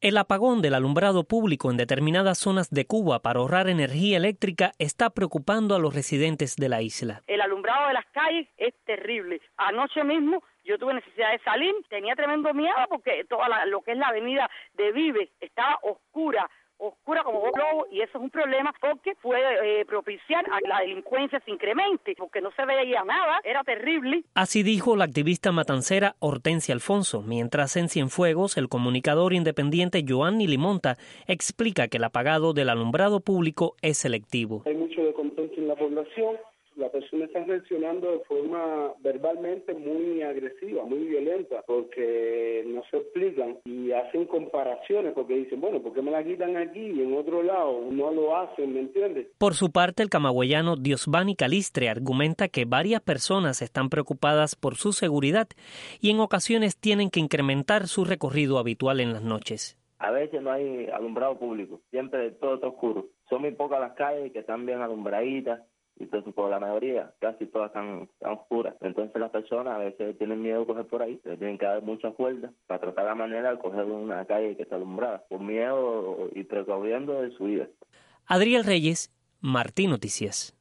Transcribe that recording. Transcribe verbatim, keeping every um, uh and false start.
El apagón del alumbrado público en determinadas zonas de Cuba para ahorrar energía eléctrica está preocupando a los residentes de la isla. El alumbrado de las calles es terrible. Anoche mismo yo tuve necesidad de salir, tenía tremendo miedo porque toda la, lo que es la avenida de Vive estaba oscura. oscura como un globo, y eso es un problema porque puede eh, propiciar a que la delincuencia se incremente, porque no se veía nada, era terrible. Así dijo la activista matancera Hortensia Alfonso, mientras en Cienfuegos el comunicador independiente Joanny Limonta explica que el apagado del alumbrado público es selectivo. Hay mucho descontento en la población. La persona está reaccionando de forma verbalmente muy agresiva, muy violenta, porque no se explican y hacen comparaciones, porque dicen, bueno, ¿por qué me la quitan aquí y en otro lado no lo hacen? ¿Me entiendes? Por su parte, el camagüeyano Diosbani Calistre argumenta que varias personas están preocupadas por su seguridad y en ocasiones tienen que incrementar su recorrido habitual en las noches. A veces no hay alumbrado público, siempre todo está oscuro. Son muy pocas las calles que están bien alumbraditas. Entonces, por la mayoría, casi todas están, están oscuras. Entonces, las personas a veces tienen miedo de coger por ahí, les tienen que dar muchas vueltas para tratar la manera de coger una calle que está alumbrada, por miedo y precaudiendo de su vida. Adriel Reyes, Martín Noticias.